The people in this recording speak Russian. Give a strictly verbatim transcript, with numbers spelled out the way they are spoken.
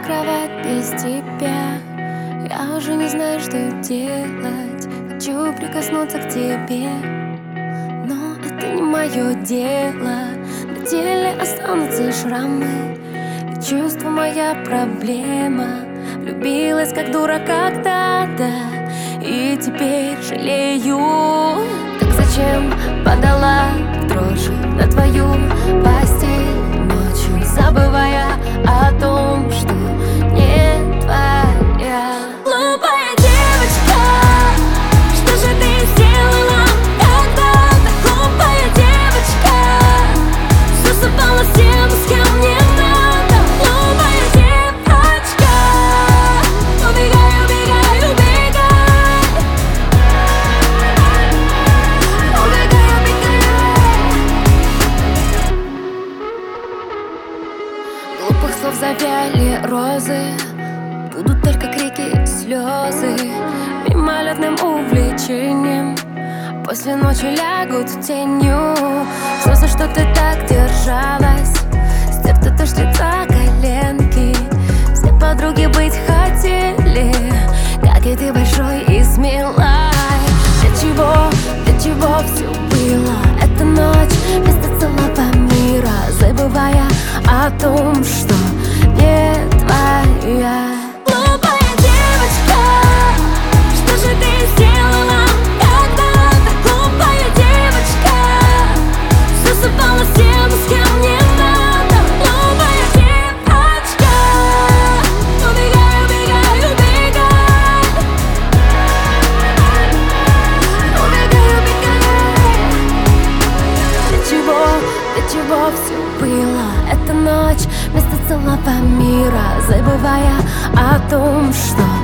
кровать без тебя. Я уже не знаю, что делать. Хочу прикоснуться к тебе, но это не мое дело. На теле останутся шрамы, и чувство моя проблема. Влюбилась как дура когда-то, и теперь жалею. Так зачем подала дрожь на твою постель ночью, забывая о том, что не твоя. Глупая девочка, что же ты сделала когда-то? Глупая девочка, засыпала с тем, с кем не надо. Глупая девочка, убегай, убегай, убегай. Убегай, убегай. Глупых слов завяли розы, будут только крики и слезы. Мимолетным увлечением после ночи лягут тенью. Все, за что ты так держалась, стерто то, что лица коленки. Все подруги быть хотели, как и ты, большой и смелой. Для чего, для чего все было? Эта ночь вместо целого мира, забывая о том, что не твоя. Глупая девочка, что же ты сделала когда-то? Глупая девочка, засыпала с тем, с кем не надо. Глупая девочка, убегай, убегай, убегай. Убегай, убегай. Для чего, для чего все было? Эта ночь вместо целого мира, забывая о том, что